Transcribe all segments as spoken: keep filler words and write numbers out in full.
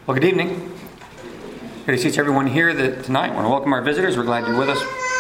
Well, good evening. Good to see everyone here that tonight. I want to welcome our visitors. We're glad you're with us.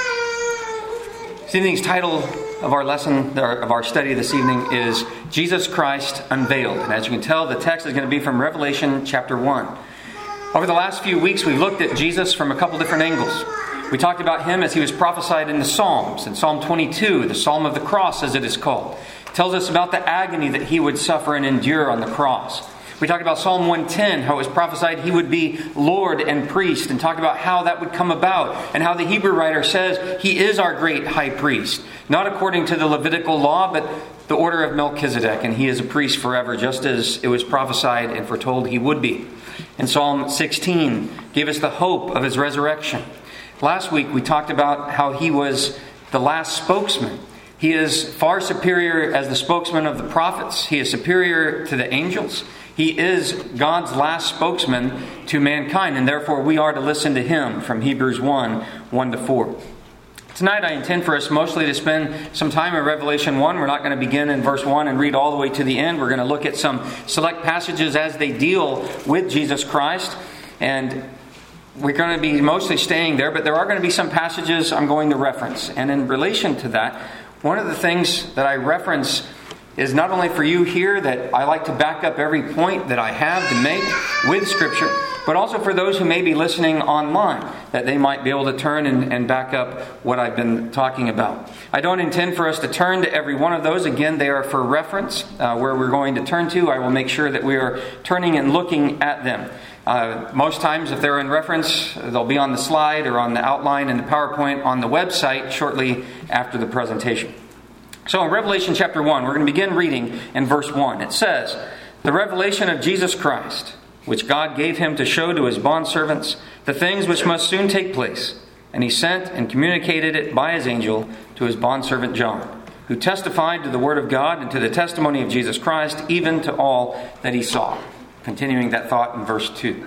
This evening's title of our lesson, of our study this evening, is Jesus Christ Unveiled. And as you can tell, the text is going to be from Revelation chapter one. Over the last few weeks, we've looked at Jesus from a couple different angles. We talked about him as he was prophesied in the Psalms. In Psalm twenty-two, the Psalm of the Cross, as it is called, it tells us about the agony that he would suffer and endure on the cross. We talked about Psalm one ten, how it was prophesied he would be Lord and priest, and talked about how that would come about, and how the Hebrew writer says he is our great high priest, not according to the Levitical law, but the order of Melchizedek, and he is a priest forever, just as it was prophesied and foretold he would be. And Psalm sixteen gave us the hope of his resurrection. Last week we talked about how he was the last spokesman. He is far superior as the spokesman of the prophets. He is superior to the angels. He is God's last spokesman to mankind, and therefore we are to listen to him from Hebrews one, one to four. Tonight I intend for us mostly to spend some time in Revelation one. We're not going to begin in verse one and read all the way to the end. We're going to look at some select passages as they deal with Jesus Christ, and we're going to be mostly staying there, but there are going to be some passages I'm going to reference. And in relation to that, one of the things that I reference is not only for you here that I like to back up every point that I have to make with Scripture, but also for those who may be listening online, that they might be able to turn and, and back up what I've been talking about. I don't intend for us to turn to every one of those. Again, they are for reference. Uh, where we're going to turn to, I will make sure that we are turning and looking at them. Uh, most times, if they're in reference, they'll be on the slide or on the outline in the PowerPoint on the website shortly after the presentation. So in Revelation chapter one, we're going to begin reading in verse one. It says, "The revelation of Jesus Christ, which God gave him to show to his bondservants the things which must soon take place. And he sent and communicated it by his angel to his bondservant John, who testified to the word of God and to the testimony of Jesus Christ, even to all that he saw." Continuing that thought in verse two.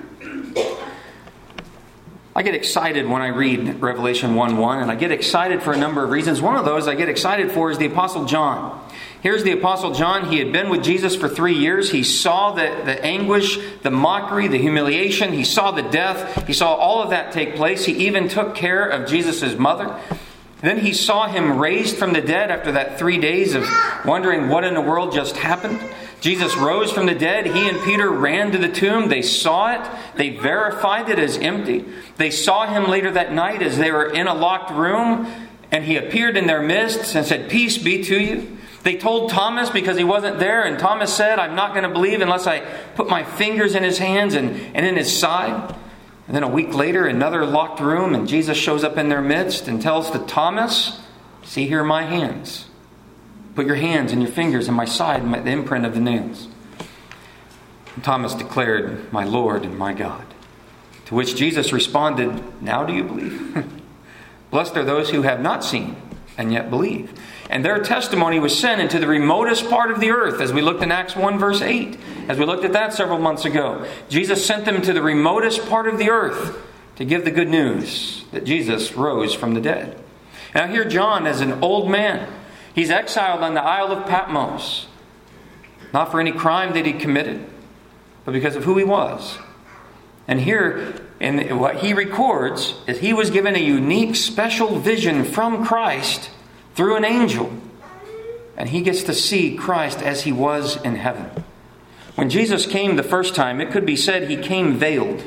I get excited when I read Revelation one one, and I get excited for a number of reasons. One of those I get excited for is the Apostle John. Here's the Apostle John. He had been with Jesus for three years. He saw the, the anguish, the mockery, the humiliation. He saw the death. He saw all of that take place. He even took care of Jesus' mother. Then he saw him raised from the dead after that three days of wondering what in the world just happened. Jesus rose from the dead. He and Peter ran to the tomb. They saw it. They verified it as empty. They saw him later that night as they were in a locked room, and he appeared in their midst and said, "Peace be to you." They told Thomas because he wasn't there, and Thomas said, "I'm not going to believe unless I put my fingers in his hands and, and in his side." And then a week later, another locked room, and Jesus shows up in their midst and tells to Thomas, "See here my hands. Put your hands and your fingers in my side, the imprint of the nails." And Thomas declared, "My Lord and my God." To which Jesus responded, "Now do you believe? Blessed are those who have not seen and yet believe." And their testimony was sent into the remotest part of the earth, as we looked in Acts one verse eight. As we looked at that several months ago. Jesus sent them to the remotest part of the earth to give the good news that Jesus rose from the dead. Now here John is an old man. He's exiled on the Isle of Patmos. Not for any crime that he committed, but because of who he was. And here, in what he records, is he was given a unique, special vision from Christ through an angel. And he gets to see Christ as he was in heaven. When Jesus came the first time, it could be said he came veiled.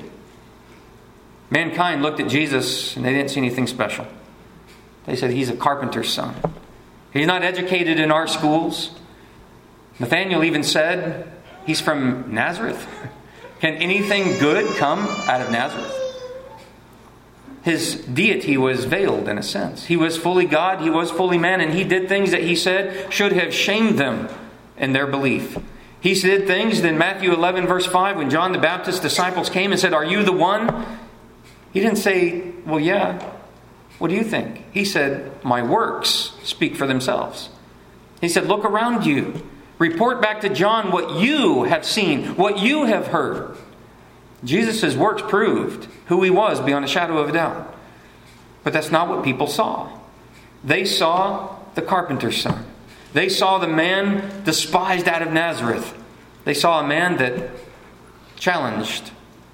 Mankind looked at Jesus and they didn't see anything special. They said he's a carpenter's son. He's not educated in our schools. Nathanael even said he's from Nazareth. Can anything good come out of Nazareth? His deity was veiled in a sense. He was fully God, he was fully man, and he did things that he said should have shamed them in their belief. He did things in Matthew eleven verse five when John the Baptist's disciples came and said, "Are you the one?" He didn't say, "Well, yeah. What do you think?" He said, "My works speak for themselves." He said, "Look around you. Report back to John what you have seen, what you have heard." Jesus' works proved who he was beyond a shadow of a doubt. But that's not what people saw. They saw the carpenter's son. They saw the man despised out of Nazareth. They saw a man that challenged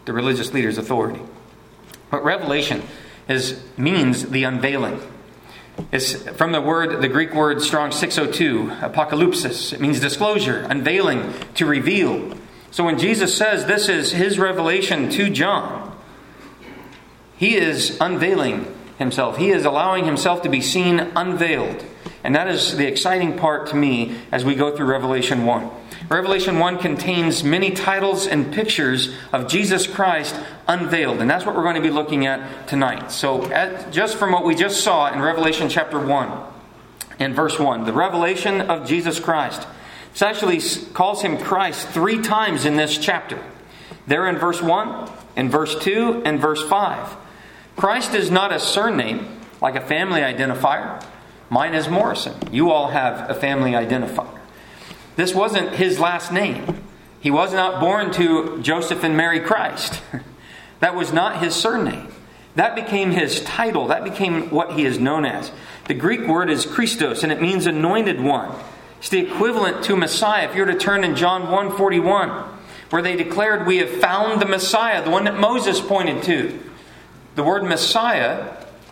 the religious leader's authority. But revelation is means the unveiling. It's from the word, the Greek word Strong's six oh two, apocalypsis. It means disclosure, unveiling, to reveal. So when Jesus says this is his revelation to John, he is unveiling himself. He is allowing himself to be seen unveiled. And that is the exciting part to me as we go through Revelation one. Revelation one contains many titles and pictures of Jesus Christ unveiled. And that's what we're going to be looking at tonight. So at, just from what we just saw in Revelation chapter one and verse one, the revelation of Jesus Christ. It actually calls him Christ three times in this chapter. There in verse one, in verse two, and verse five. Christ is not a surname like a family identifier. Mine is Morrison. You all have a family identifier. This wasn't his last name. He was not born to Joseph and Mary Christ. That was not his surname. That became his title. That became what he is known as. The Greek word is Christos, and it means anointed one. It's the equivalent to Messiah. If you were to turn in John one forty-one, where they declared, we have found the Messiah, the one that Moses pointed to. The word Messiah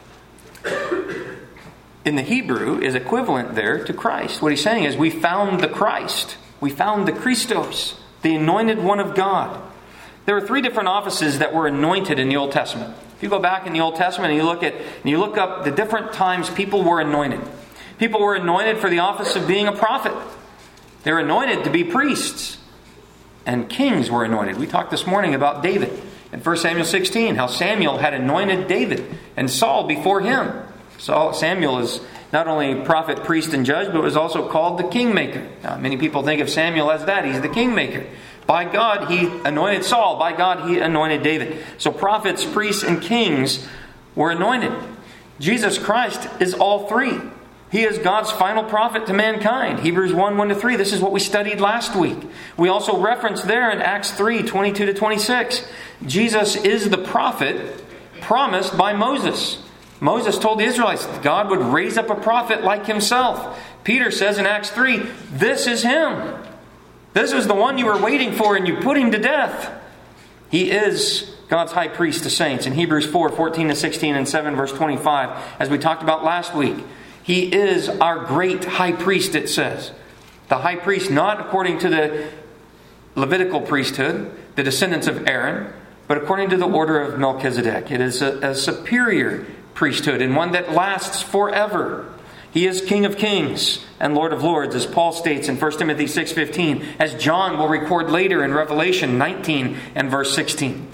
in the Hebrew is equivalent there to Christ. What he's saying is we found the Christ. We found the Christos, the anointed one of God. There are three different offices that were anointed in the Old Testament. If you go back in the Old Testament and you look at and you look up the different times people were anointed. People were anointed for the office of being a prophet. They were anointed to be priests. And kings were anointed. We talked this morning about David in First Samuel sixteen, how Samuel had anointed David and Saul before him. So Samuel is not only prophet, priest, and judge, but was also called the kingmaker. Now, many people think of Samuel as that. He's the kingmaker. By God, he anointed Saul. By God, he anointed David. So prophets, priests, and kings were anointed. Jesus Christ is all three. He is God's final prophet to mankind. Hebrews one, one to three. This is what we studied last week. We also referenced there in Acts three, twenty-two to twenty-six. Jesus is the prophet promised by Moses. Moses told the Israelites that God would raise up a prophet like himself. Peter says in Acts three, this is him. This is the one you were waiting for and you put him to death. He is God's high priest to saints. In Hebrews four, fourteen to sixteen and seven verse twenty-five, as we talked about last week, he is our great high priest, it says. The high priest not according to the Levitical priesthood, the descendants of Aaron, but according to the order of Melchizedek. It is a, a superior priesthood and one that lasts forever. He is King of Kings and Lord of Lords, as Paul states in First Timothy six fifteen, as John will record later in Revelation nineteen and verse sixteen.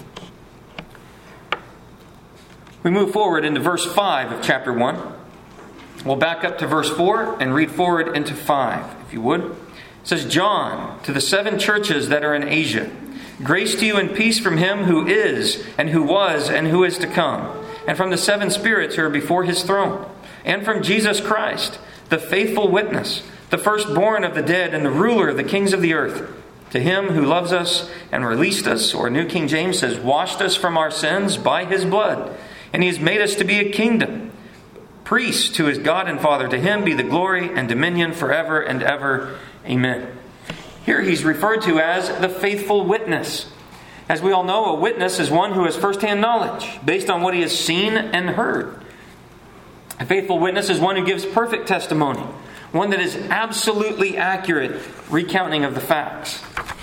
We move forward into verse five of chapter one. We'll back up to verse four and read forward into five, if you would. It says, John, to the seven churches that are in Asia, grace to you and peace from him who is, and who was, and who is to come, and from the seven spirits who are before his throne, and from Jesus Christ, the faithful witness, the firstborn of the dead, and the ruler of the kings of the earth. To him who loves us and released us, or New King James says, washed us from our sins by his blood, and he has made us to be a kingdom, priests to his God and Father. To him be the glory and dominion forever and ever. Amen. Here he's referred to as the faithful witness. As we all know, a witness is one who has first-hand knowledge based on what he has seen and heard. A faithful witness is one who gives perfect testimony, one that is absolutely accurate recounting of the facts.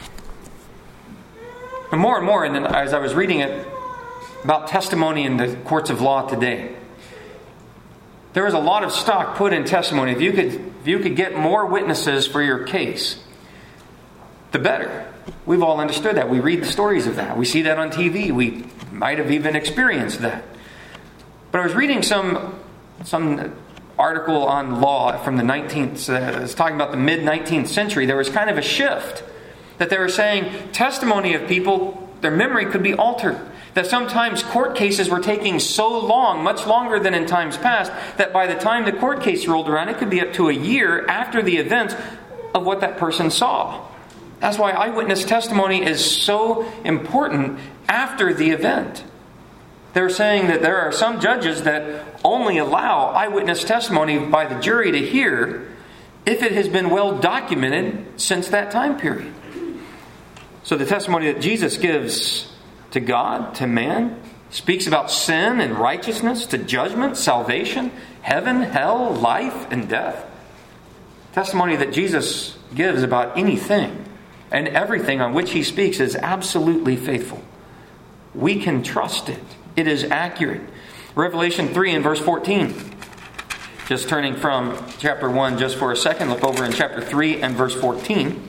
And more and more, and then as I was reading it about testimony in the courts of law today, there is a lot of stock put in testimony. If you could, if you could get more witnesses for your case, the better. We've all understood that. We read the stories of that. We see that on T V. We might have even experienced that. But I was reading some some article on law from the nineteenth. Uh, it was talking about the mid-nineteenth century. There was kind of a shift that they were saying testimony of people, their memory could be altered. That sometimes court cases were taking so long, much longer than in times past, that by the time the court case rolled around, it could be up to a year after the event of what that person saw. That's why eyewitness testimony is so important after the event. They're saying that there are some judges that only allow eyewitness testimony by the jury to hear if it has been well documented since that time period. So the testimony that Jesus gives to God, to man. Speaks about sin and righteousness, to judgment, salvation, heaven, hell, life, and death. Testimony that Jesus gives about anything and everything on which he speaks is absolutely faithful. We can trust it. It is accurate. Revelation three and verse fourteen. Just turning from chapter one just for a second, look over in chapter three and verse fourteen.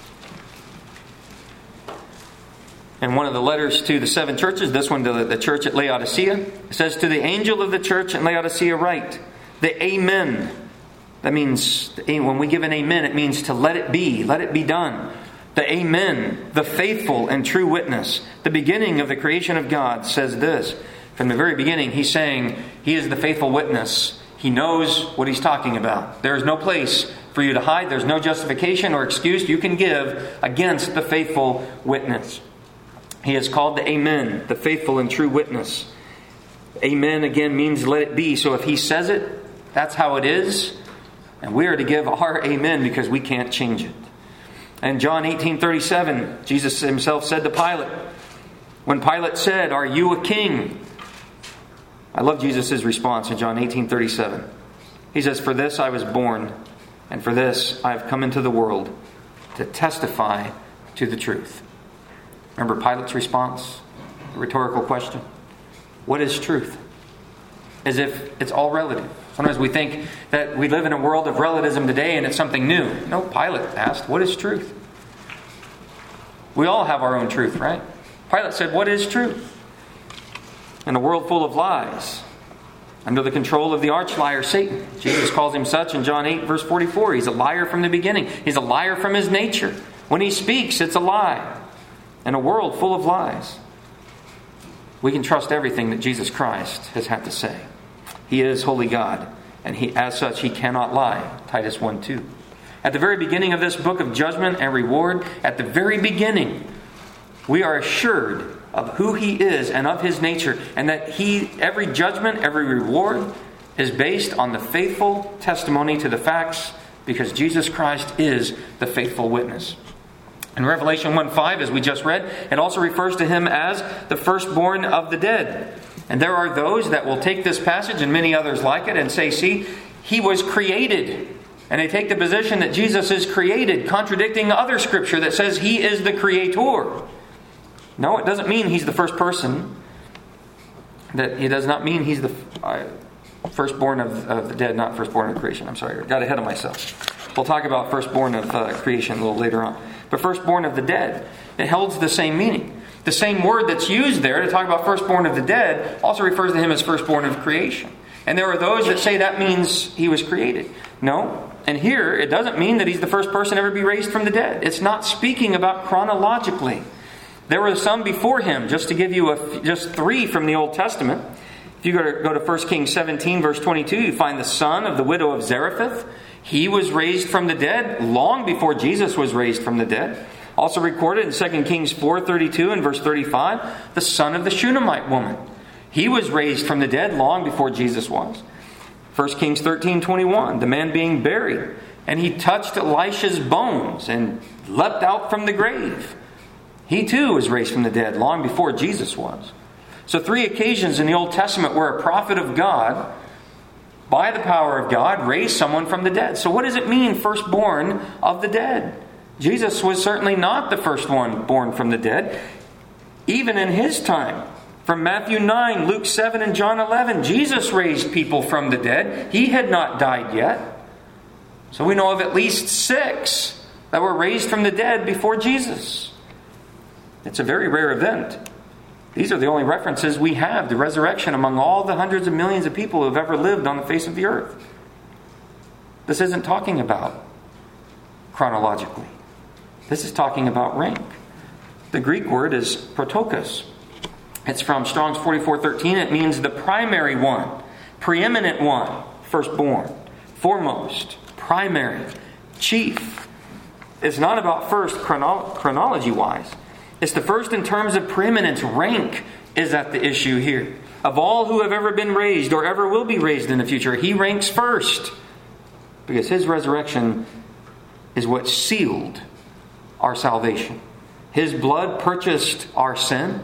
And one of the letters to the seven churches, this one to the church at Laodicea, it says, "To the angel of the church at Laodicea write, the Amen." That means, when we give an amen, it means to let it be, let it be done. The Amen, the faithful and true witness, the beginning of the creation of God, says this. From the very beginning, he's saying he is the faithful witness. He knows what he's talking about. There is no place for you to hide. There's no justification or excuse you can give against the faithful witness. He is called the Amen, the faithful and true witness. Amen, again, means let it be. So if he says it, that's how it is. And we are to give our amen because we can't change it. And John eighteen thirty-seven, Jesus himself said to Pilate, when Pilate said, "Are you a king?" I love Jesus' response in John eighteen thirty-seven. He says, "For this I was born, and for this I have come into the world, to testify to the truth." Remember Pilate's response? The rhetorical question. What is truth? As if it's all relative. Sometimes we think that we live in a world of relativism today and it's something new. No, Pilate asked, what is truth? We all have our own truth, right? Pilate said, what is truth? In a world full of lies, under the control of the arch liar Satan. Jesus calls him such in John eight verse forty-four. He's a liar from the beginning. He's a liar from his nature. When he speaks, it's a lie. In a world full of lies, we can trust everything that Jesus Christ has had to say. He is holy God, and he, as such, he cannot lie. Titus one two. At the very beginning of this book of judgment and reward, at the very beginning, we are assured of who he is and of his nature, and that he, every judgment, every reward is based on the faithful testimony to the facts, because Jesus Christ is the faithful witness. In Revelation one five, as we just read, it also refers to him as the firstborn of the dead. And there are those that will take this passage and many others like it and say, see, he was created. And they take the position that Jesus is created, contradicting other scripture that says he is the creator. No, it doesn't mean he's the first person. That it does not mean he's the uh, firstborn of, of the dead, not firstborn of creation. I'm sorry, I got ahead of myself. We'll talk about firstborn of uh, creation a little later on. But firstborn of the dead, it holds the same meaning. The same word that's used there to talk about firstborn of the dead also refers to him as firstborn of creation. And there are those that say that means he was created. No. And here, it doesn't mean that he's the first person ever to be raised from the dead. It's not speaking about chronologically. There were some before him, just to give you a, just three from the Old Testament. If you go to, go to First Kings seventeen, verse twenty-two, you find the son of the widow of Zarephath. He was raised from the dead long before Jesus was raised from the dead. Also recorded in Second Kings four thirty-two and verse thirty-five, the son of the Shunammite woman. He was raised from the dead long before Jesus was. First Kings thirteen twenty-one, the man being buried, and he touched Elisha's bones and leapt out from the grave. He too was raised from the dead long before Jesus was. So three occasions in the Old Testament where a prophet of God, by the power of God, raised someone from the dead. So what does it mean, firstborn of the dead? Jesus was certainly not the first one born from the dead. Even in his time, from Matthew nine, Luke seven, and John eleven, Jesus raised people from the dead. He had not died yet. So we know of at least six that were raised from the dead before Jesus. It's a very rare event. These are the only references we have to resurrection among all the hundreds of millions of people who have ever lived on the face of the earth. This isn't talking about chronologically. This is talking about rank. The Greek word is protokos. It's from Strong's forty-four thirteen. It means the primary one, preeminent one, firstborn, foremost, primary, chief. It's not about first chrono- chronology-wise. It's the first in terms of preeminence. Rank is at the issue here. Of all who have ever been raised or ever will be raised in the future, he ranks first. Because his resurrection is what sealed our salvation. His blood purchased our sin.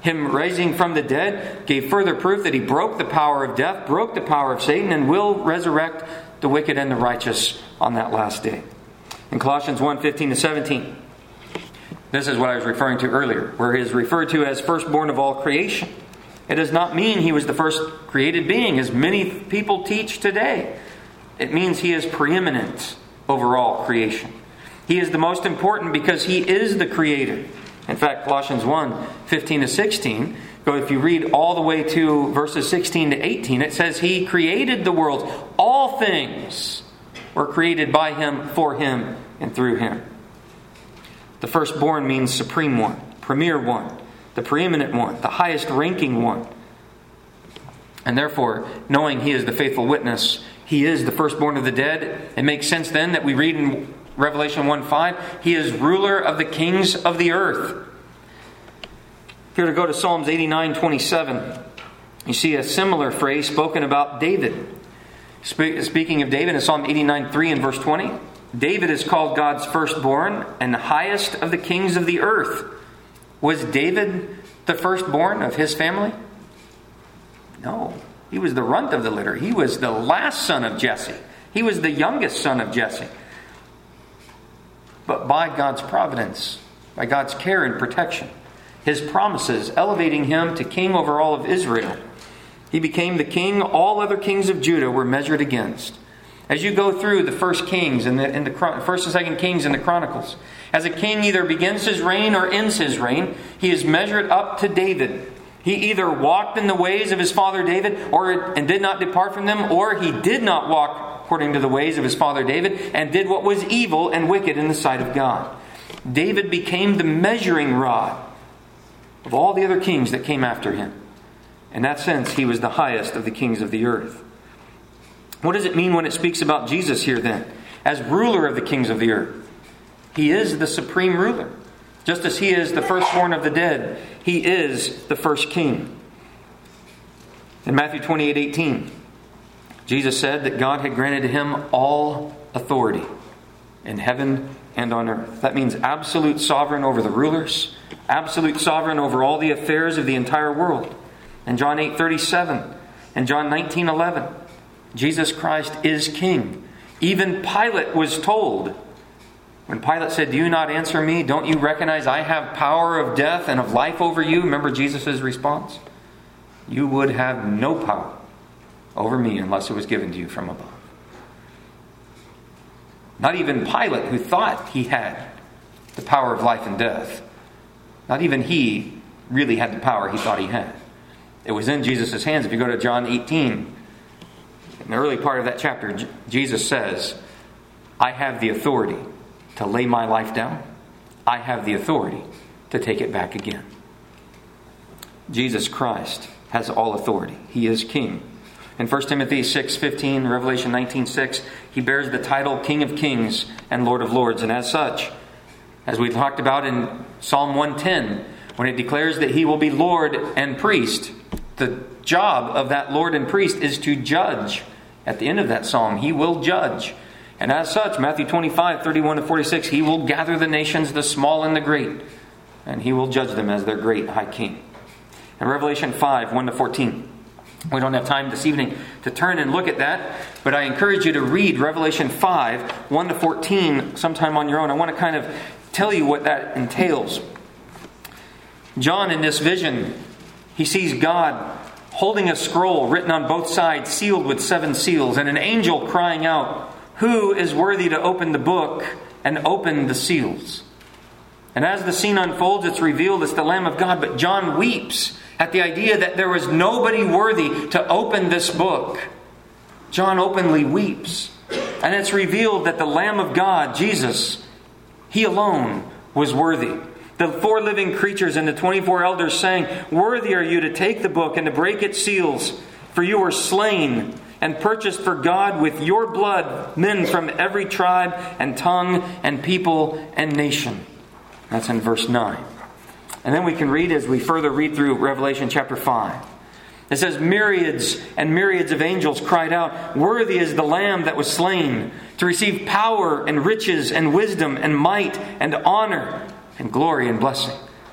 Him raising from the dead gave further proof that He broke the power of death, broke the power of Satan, and will resurrect the wicked and the righteous on that last day. In Colossians one, fifteen to seventeen, this is what I was referring to earlier, where He is referred to as firstborn of all creation. It does not mean He was the first created being, as many people teach today. It means He is preeminent over all creation. He is the most important because He is the Creator. In fact, Colossians one, fifteen to sixteen, if you read all the way to verses sixteen to eighteen, it says He created the world. All things were created by Him, for Him, and through Him. The firstborn means supreme one, premier one, the preeminent one, the highest ranking one. And therefore, knowing He is the faithful witness, He is the firstborn of the dead, it makes sense then that we read in Revelation one five, He is ruler of the kings of the earth. If you were to go to Psalms eighty-nine twenty-seven, you see a similar phrase spoken about David. Speaking of David in Psalm eighty-nine three and verse twenty, David is called God's firstborn and the highest of the kings of the earth. Was David the firstborn of his family? No. He was the runt of the litter. He was the last son of Jesse. He was the youngest son of Jesse. But by God's providence, by God's care and protection, His promises elevating him to king over all of Israel, he became the king all other kings of Judah were measured against. As you go through the first Kings and the, and the first and second Kings in the Chronicles, as a king either begins his reign or ends his reign, he is measured up to David. He either walked in the ways of his father David or and did not depart from them, or he did not walk according to the ways of his father David and did what was evil and wicked in the sight of God. David became the measuring rod of all the other kings that came after him. In that sense, he was the highest of the kings of the earth. What does it mean when it speaks about Jesus here then? As ruler of the kings of the earth. He is the supreme ruler. Just as He is the firstborn of the dead, He is the first king. In Matthew twenty-eight eighteen, Jesus said that God had granted to Him all authority in heaven and on earth. That means absolute sovereign over the rulers, absolute sovereign over all the affairs of the entire world. In John eight thirty-seven and John nineteen eleven, Jesus Christ is king. Even Pilate was told, when Pilate said, "Do you not answer me? Don't you recognize I have power of death and of life over you?" Remember Jesus' response? "You would have no power over me unless it was given to you from above." Not even Pilate, who thought he had the power of life and death, not even he really had the power he thought he had. It was in Jesus' hands. If you go to John eighteen, in the early part of that chapter, Jesus says, "I have the authority to lay my life down. I have the authority to take it back again." Jesus Christ has all authority. He is king. In First Timothy six fifteen, Revelation nineteen six, He bears the title King of Kings and Lord of Lords. And as such, as we talked about in Psalm one ten, when it declares that He will be Lord and priest, the job of that Lord and priest is to judge. At the end of that psalm, He will judge. And as such, Matthew twenty-five thirty-one to forty-six, He will gather the nations, the small and the great, and He will judge them as their great high king. And Revelation five one to fourteen. We don't have time this evening to turn and look at that, but I encourage you to read Revelation five one to fourteen sometime on your own. I want to kind of tell you what that entails. John, in this vision, he sees God holding a scroll written on both sides, sealed with seven seals, and an angel crying out, "Who is worthy to open the book and open the seals?" And as the scene unfolds, it's revealed it's the Lamb of God. But John weeps at the idea that there was nobody worthy to open this book. John openly weeps. And it's revealed that the Lamb of God, Jesus, He alone was worthy. The four living creatures and the twenty-four elders sang, "Worthy are you to take the book and to break its seals, for you were slain and purchased for God with your blood men from every tribe and tongue and people and nation." That's in verse nine. And then we can read as we further read through Revelation chapter five. It says, "Myriads and myriads of angels cried out, 'Worthy is the Lamb that was slain to receive power and riches and wisdom and might and honor and glory and blessing.'"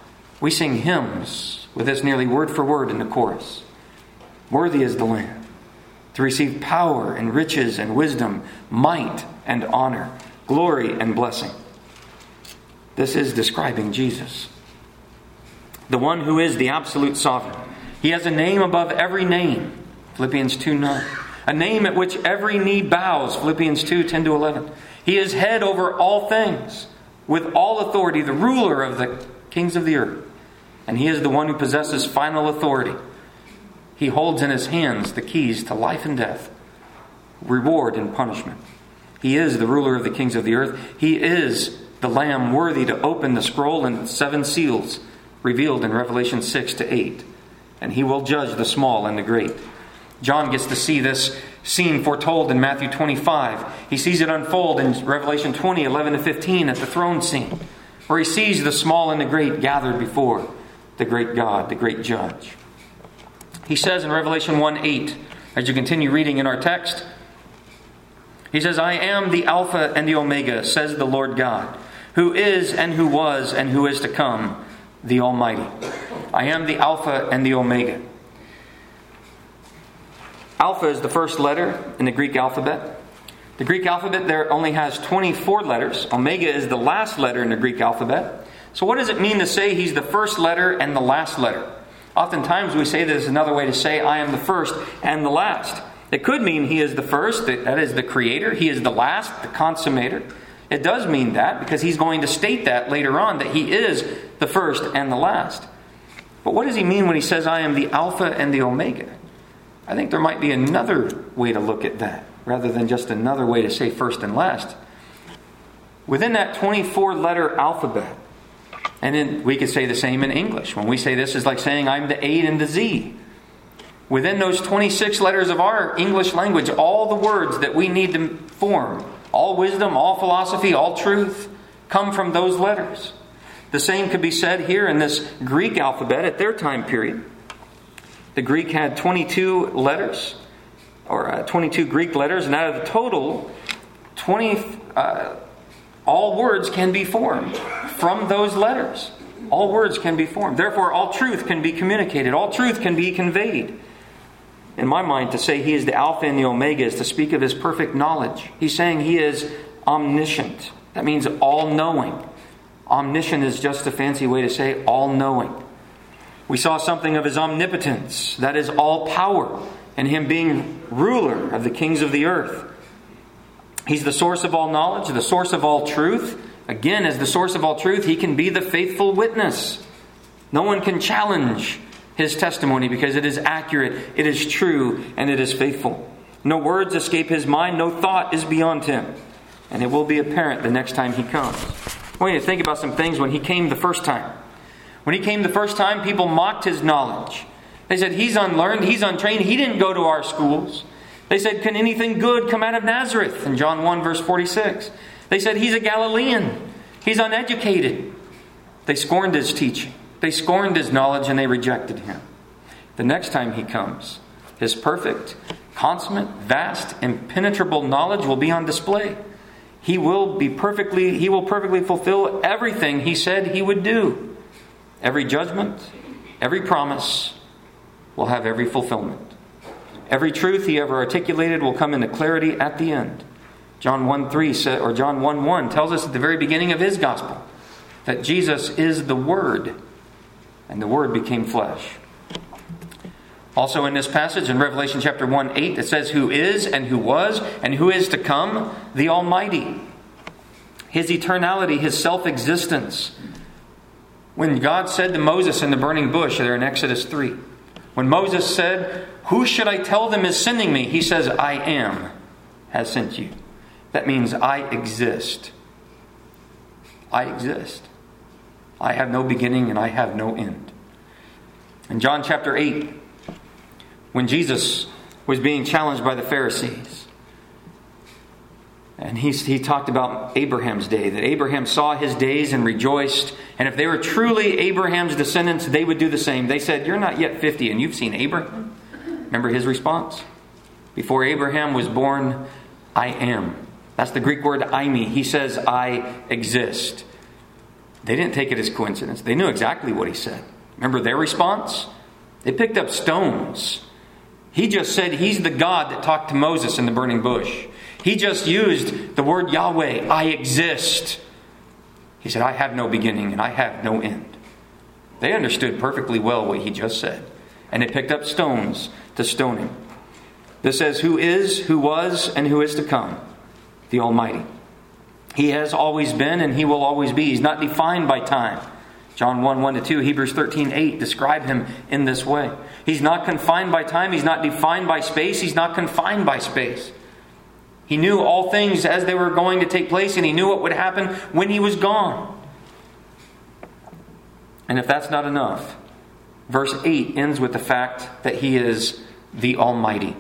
We sing hymns with this nearly word for word in the chorus. Worthy is the Lamb to receive power and riches and wisdom, might and honor, glory and blessing. This is describing Jesus, the one who is the absolute sovereign. He has a name above every name, Philippians two nine. A name at which every knee bows, Philippians two ten to eleven. He is head over all things, with all authority, the ruler of the kings of the earth. And he is the one who possesses final authority. He holds in his hands the keys to life and death, reward and punishment. He is the ruler of the kings of the earth. He is the Lamb worthy to open the scroll and seven seals revealed in Revelation six to eight. And he will judge the small and the great. John gets to see this scene foretold in Matthew twenty-five. He sees it unfold in Revelation twenty, eleven to fifteen at the throne scene, where he sees the small and the great gathered before the great God, the great judge. He says in Revelation one eight, as you continue reading in our text, he says, I am the Alpha and the Omega, says the Lord God, who is and who was and who is to come, the Almighty. I am the Alpha and the Omega. Alpha is the first letter in the Greek alphabet. The Greek alphabet there only has twenty-four letters. Omega is the last letter in the Greek alphabet. So what does it mean to say he's the first letter and the last letter? Oftentimes we say there's another way to say I am the first and the last. It could mean he is the first, that is the creator. He is the last, the consummator. It does mean that because he's going to state that later on, that he is the first and the last. But what does he mean when he says I am the Alpha and the Omega? I think there might be another way to look at that, rather than just another way to say first and last. Within that twenty-four letter alphabet, and then we could say the same in English. When we say this is like saying I'm the A and the Z. Within those twenty-six letters of our English language, all the words that we need to form, all wisdom, all philosophy, all truth, come from those letters. The same could be said here in this Greek alphabet at their time period. The Greek had twenty-two letters, or uh, twenty-two Greek letters, and out of the total, twenty, uh, all words can be formed from those letters. All words can be formed. Therefore, all truth can be communicated. All truth can be conveyed. In my mind, to say he is the Alpha and the Omega is to speak of his perfect knowledge. He's saying he is omniscient. That means all-knowing. Omniscient is just a fancy way to say all-knowing. We saw something of his omnipotence. That is all power, and him being ruler of the kings of the earth. He's the source of all knowledge, the source of all truth. Again, as the source of all truth, he can be the faithful witness. No one can challenge his testimony because it is accurate, it is true, and it is faithful. No words escape his mind, no thought is beyond him. And it will be apparent the next time he comes. I want you to think about some things when he came the first time. When he came the first time, people mocked his knowledge. They said, he's unlearned, he's untrained, he didn't go to our schools. They said, can anything good come out of Nazareth? In John one verse forty-six. They said, he's a Galilean, he's uneducated. They scorned his teaching. They scorned his knowledge and they rejected him. The next time he comes, his perfect, consummate, vast, impenetrable knowledge will be on display. He will be perfectly, he will perfectly fulfill everything he said he would do. Every judgment, every promise will have every fulfillment. Every truth he ever articulated will come into clarity at the end. John one three said, or John one one tells us at the very beginning of his gospel that Jesus is the Word, and the Word became flesh. Also in this passage in Revelation chapter one eight, it says who is and who was and who is to come, the Almighty. His eternality, his self-existence. When God said to Moses in the burning bush there in Exodus three, when Moses said, who should I tell them is sending me? He says, I am has sent you. That means I exist. I exist. I have no beginning and I have no end. In John chapter eight, when Jesus was being challenged by the Pharisees, and he, he talked about Abraham's day, that Abraham saw his days and rejoiced. And if they were truly Abraham's descendants, they would do the same. They said, you're not yet fifty and you've seen Abraham? Remember his response? Before Abraham was born, I am. That's the Greek word eimi. He says, I exist. They didn't take it as coincidence. They knew exactly what he said. Remember their response? They picked up stones. He just said he's the God that talked to Moses in the burning bush. He just used the word Yahweh, I exist. He said, I have no beginning and I have no end. They understood perfectly well what he just said. And they picked up stones to stone him. This says, who is, who was, and who is to come, the Almighty. He has always been and he will always be. He's not defined by time. John one, one to two, Hebrews thirteen, eight describe him in this way. He's not confined by time. He's not defined by space. He's not confined by space. He knew all things as they were going to take place, and he knew what would happen when he was gone. And if that's not enough, verse eight ends with the fact that he is the Almighty.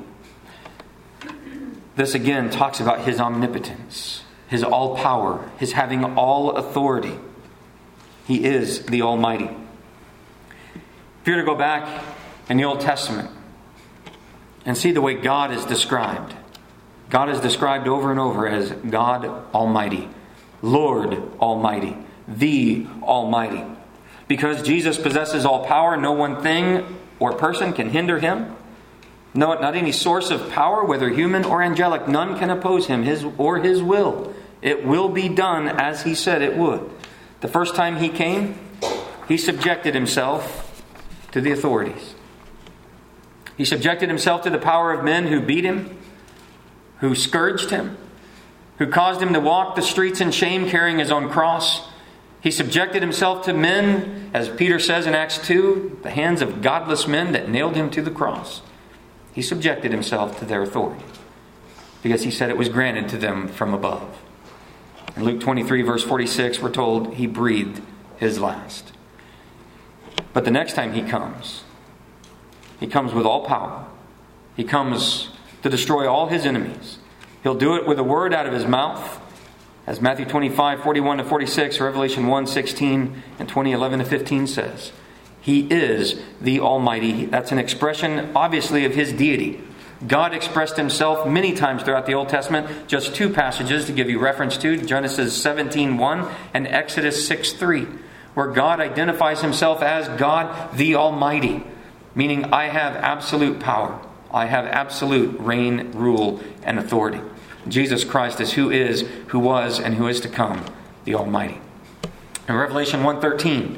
This again talks about his omnipotence, his all power, his having all authority. He is the Almighty. If you were to go back in the Old Testament and see the way God is described, God is described over and over as God Almighty, Lord Almighty, the Almighty. Because Jesus possesses all power, no one thing or person can hinder him. No, not any source of power, whether human or angelic, none can oppose him, his or his will. It will be done as he said it would. The first time he came, he subjected himself to the authorities. He subjected himself to the power of men who beat him, who scourged him, who caused him to walk the streets in shame carrying his own cross. He subjected himself to men, as Peter says in Acts two, the hands of godless men that nailed him to the cross. He subjected himself to their authority because he said it was granted to them from above. In Luke twenty-three, verse forty-six, we're told he breathed his last. But the next time he comes, he comes with all power. He comes to destroy all his enemies. He'll do it with a word out of his mouth, as Matthew twenty-five, forty-one to forty-six, Revelation one, sixteen, and twenty, eleven to fifteen says. He is the Almighty. That's an expression, obviously, of his deity. God expressed himself many times throughout the Old Testament. Just two passages to give you reference to, Genesis seventeen, one and Exodus six, three, where God identifies himself as God the Almighty, meaning I have absolute power. I have absolute reign, rule, and authority. Jesus Christ is who is, who was, and who is to come, the Almighty. In Revelation one thirteen,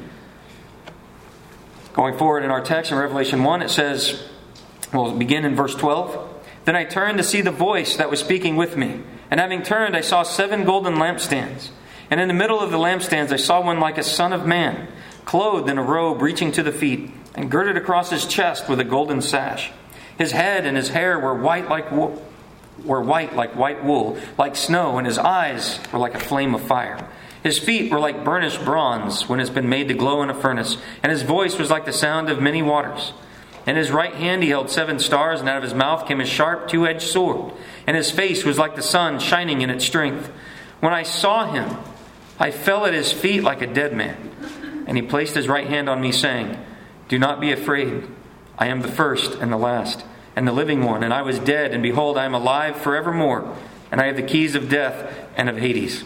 going forward in our text in Revelation one, it says, we'll begin in verse twelve. Then I turned to see the voice that was speaking with me. And having turned, I saw seven golden lampstands. And in the middle of the lampstands, I saw one like a son of man, clothed in a robe reaching to the feet, and girded across his chest with a golden sash. His head and his hair were white like wool, were white like white wool, like snow, and his eyes were like a flame of fire. His feet were like burnished bronze when it's been made to glow in a furnace, and his voice was like the sound of many waters. In his right hand he held seven stars, and out of his mouth came a sharp two-edged sword, and his face was like the sun shining in its strength. When I saw him, I fell at his feet like a dead man, and he placed his right hand on me, saying, Do not be afraid. I am the first and the last, and the living one, and I was dead, and behold, I am alive forevermore, and I have the keys of death and of Hades.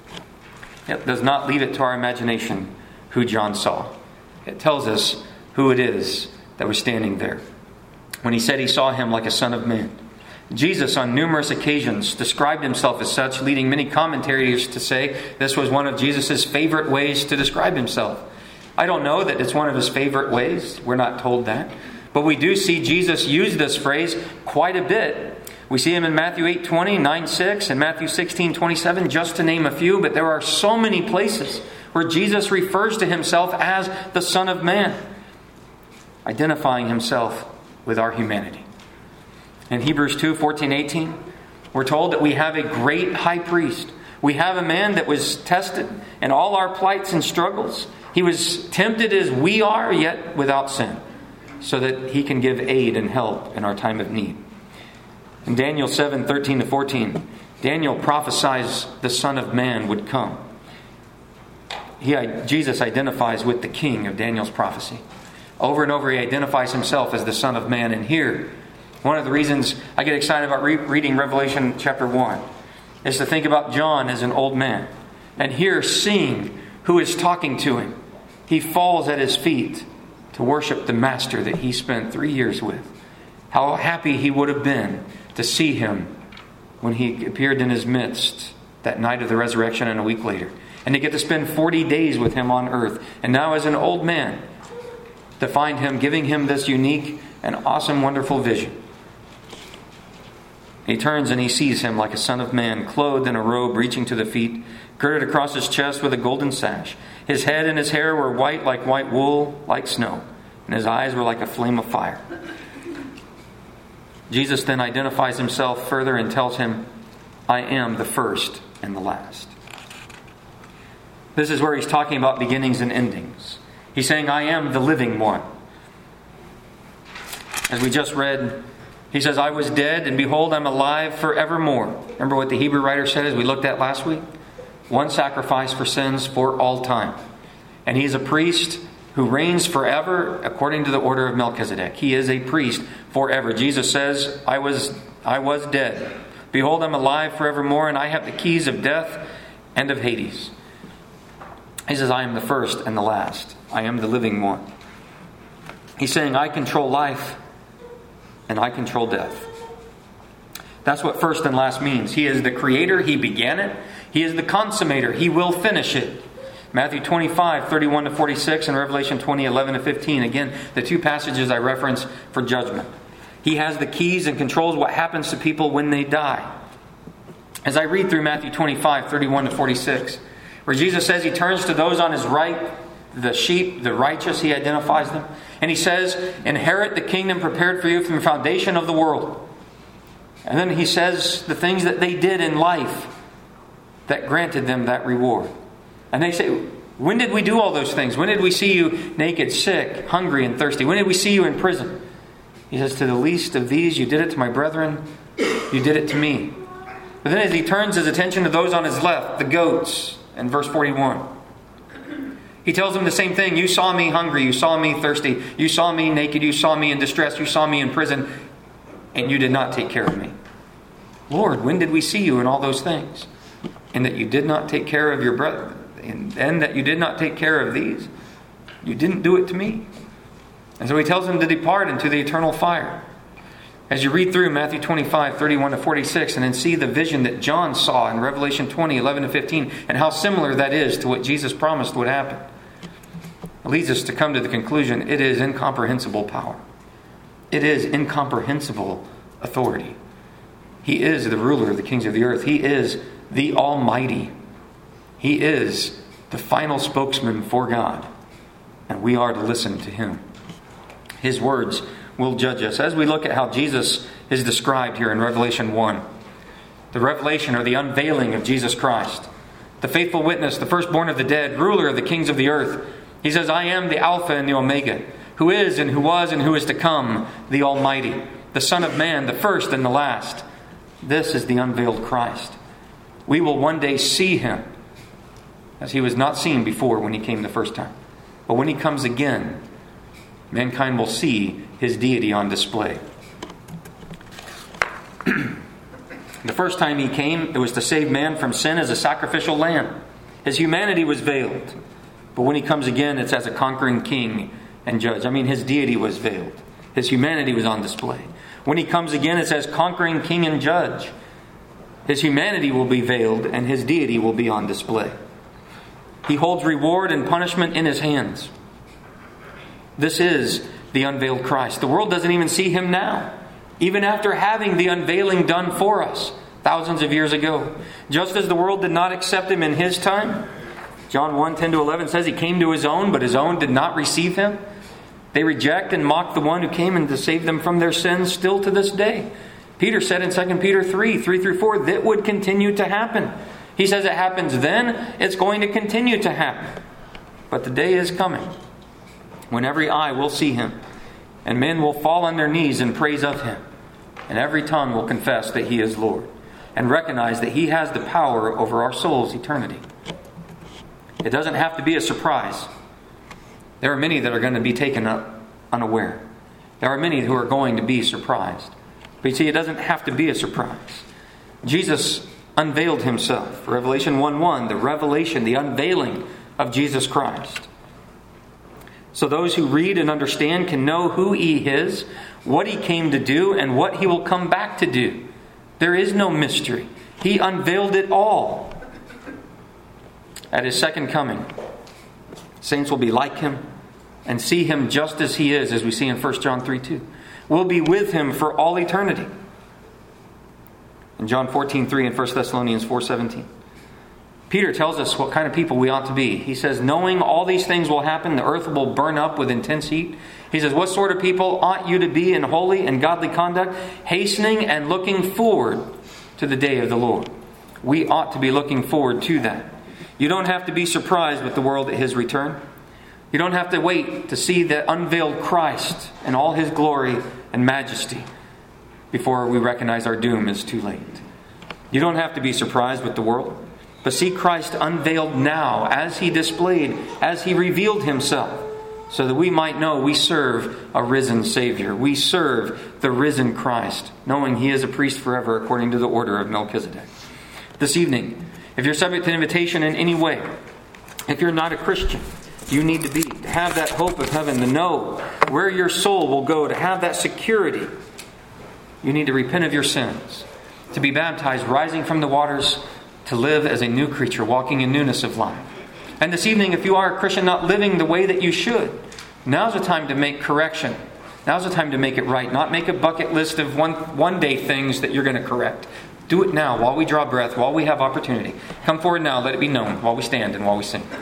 It does not leave it to our imagination who John saw. It tells us who it is that was standing there when he said he saw him like a son of man. Jesus on numerous occasions described himself as such, leading many commentators to say this was one of Jesus' favorite ways to describe himself. I don't know that it's one of his favorite ways. We're not told that. But we do see Jesus use this phrase quite a bit. We see him in Matthew eight twenty, nine six, and Matthew sixteen twenty-seven, just to name a few. But there are so many places where Jesus refers to himself as the Son of Man, identifying himself with our humanity. In Hebrews two, fourteen, eighteen, we're told that we have a great high priest. We have a man that was tested in all our plights and struggles. He was tempted as we are, yet without sin, so that he can give aid and help in our time of need. In Daniel seven, thirteen to fourteen, Daniel prophesies the Son of Man would come. He, Jesus identifies with the king of Daniel's prophecy. Over and over he identifies himself as the Son of Man. And here, one of the reasons I get excited about re- reading Revelation chapter one is to think about John as an old man. And here seeing who is talking to him. He falls at his feet to worship the master that he spent three years with. How happy he would have been to see him when he appeared in his midst that night of the resurrection and a week later. And to get to spend forty days with him on earth. And now as an old man, to find him giving him this unique and awesome, wonderful vision. He turns and he sees him like a son of man, clothed in a robe reaching to the feet, girded across his chest with a golden sash. His head and his hair were white like white wool, like snow, and his eyes were like a flame of fire. Jesus then identifies himself further and tells him, I am the first and the last. This is where he's talking about beginnings and endings. He's saying, I am the living one. As we just read, he says, I was dead, and behold, I'm alive forevermore. Remember what the Hebrew writer said as we looked at last week? One sacrifice for sins for all time. And he is a priest who reigns forever according to the order of Melchizedek. He is a priest forever. Jesus says, I was, I was dead. Behold, I'm alive forevermore, and I have the keys of death and of Hades. He says, I am the first and the last. I am the living one. He's saying, I control life and I control death. That's what first and last means. He is the creator. He began it. He is the consummator. He will finish it. Matthew twenty-five, thirty-one to forty-six, and Revelation twenty, eleven to fifteen. Again, the two passages I reference for judgment. He has the keys and controls what happens to people when they die. As I read through Matthew twenty-five, thirty-one to forty-six, where Jesus says he turns to those on his right, the sheep, the righteous, he identifies them. And he says, inherit the kingdom prepared for you from the foundation of the world. And then he says the things that they did in life that granted them that reward. And they say, when did we do all those things? When did we see you naked, sick, hungry, and thirsty? When did we see you in prison? He says, to the least of these, you did it to my brethren. You did it to me. But then as he turns his attention to those on his left, the goats, in verse forty-one, he tells them the same thing. You saw me hungry. You saw me thirsty. You saw me naked. You saw me in distress. You saw me in prison. And you did not take care of me. Lord, when did we see you in all those things? And that you did not take care of your brother. And, and that you did not take care of these. You didn't do it to me. And so he tells them to depart into the eternal fire. As you read through Matthew twenty-five, thirty-one to forty-six, and then see the vision that John saw in Revelation twenty, eleven to fifteen, and how similar that is to what Jesus promised would happen, it leads us to come to the conclusion it is incomprehensible power. It is incomprehensible authority. He is the ruler of the kings of the earth. He is the Almighty. He is the final spokesman for God. And we are to listen to Him. His words will judge us. As we look at how Jesus is described here in Revelation one, the revelation or the unveiling of Jesus Christ, the faithful witness, the firstborn of the dead, ruler of the kings of the earth. He says, I am the Alpha and the Omega, who is and who was and who is to come, the Almighty, the Son of Man, the first and the last. This is the unveiled Christ. We will one day see Him as He was not seen before when He came the first time. But when He comes again, mankind will see His deity on display. The first time He came, it was to save man from sin as a sacrificial lamb. His humanity was veiled. But when He comes again, it's as a conquering king and judge. I mean, His deity was veiled. His humanity was on display. When He comes again, it's as conquering king and judge. His humanity will be veiled and His deity will be on display. He holds reward and punishment in His hands. This is the unveiled Christ. The world doesn't even see Him now, even after having the unveiling done for us thousands of years ago. Just as the world did not accept Him in His time, John one, ten to eleven says He came to His own, but His own did not receive Him. They reject and mock the one who came in to save them from their sins still to this day. Peter said in Second Peter three, three through four, that would continue to happen. He says it happens then, it's going to continue to happen. But the day is coming when every eye will see Him, and men will fall on their knees in praise of Him, and every tongue will confess that He is Lord, and recognize that He has the power over our soul's eternity. It doesn't have to be a surprise. There are many that are going to be taken up unaware. There are many who are going to be surprised. But you see, it doesn't have to be a surprise. Jesus unveiled Himself. Revelation one one, the revelation, the unveiling of Jesus Christ. So those who read and understand can know who He is, what He came to do, and what He will come back to do. There is no mystery. He unveiled it all. At His second coming, saints will be like Him and see Him just as He is, as we see in First John three two. We'll be with Him for all eternity. In John fourteen three and First Thessalonians four seventeen. Peter tells us what kind of people we ought to be. He says, knowing all these things will happen, the earth will burn up with intense heat. He says, what sort of people ought you to be in holy and godly conduct, hastening and looking forward to the day of the Lord? We ought to be looking forward to that. You don't have to be surprised with the world at His return. You don't have to wait to see the unveiled Christ in all His glory and majesty before we recognize our doom is too late. You don't have to be surprised with the world, but see Christ unveiled now as He displayed, as He revealed Himself, so that we might know we serve a risen Savior. We serve the risen Christ, knowing He is a priest forever according to the order of Melchizedek. This evening, if you're subject to invitation in any way, if you're not a Christian, you need to be, to have that hope of heaven, to know where your soul will go, to have that security. You need to repent of your sins, to be baptized, rising from the waters, to live as a new creature, walking in newness of life. And this evening, if you are a Christian not living the way that you should, now's the time to make correction. Now's the time to make it right. Not make a bucket list of one, one day things that you're going to correct. Do it now while we draw breath, while we have opportunity. Come forward now, let it be known while we stand and while we sing.